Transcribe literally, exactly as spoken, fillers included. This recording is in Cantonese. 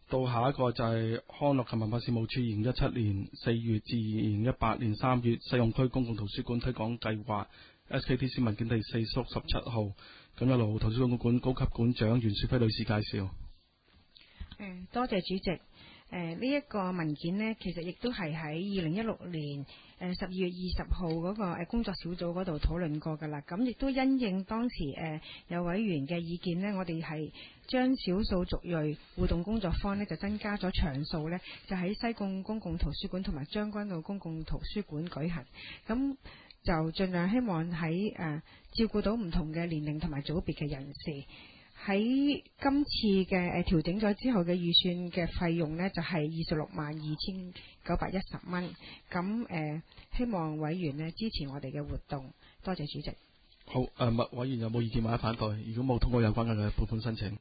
到下一個就係康樂及文化事務處二零一七年四月至二零一八年三月西貢區公共圖書館推廣計劃 S K T C 文件第四叔十七號，咁由羅湖圖書館館高級館長袁雪飛女士介紹。 誒，多謝主席。誒，呢一個文件呢，其實亦都係喺二零一六年誒十二月二十號嗰個誒工作小組嗰度討論過㗎啦。咁亦都因應當時誒有委員嘅意見呢，我哋係將少數族裔互動工作坊呢就增加咗場數呢，就喺西貢公共圖書館同埋將軍澳公共圖書館舉行。咁就盡量希望喺誒、呃、照顧到唔同嘅年齡同埋組別嘅人士。喺今次嘅誒調整咗之後嘅預算嘅費用呢，就係二十六萬二千九百一十蚊。咁誒、呃，希望委員呢支持我哋嘅活動。多謝主席。 好，誒、呃，麥委員有冇意見或者反對？如果冇，通過有關嘅撥款申請。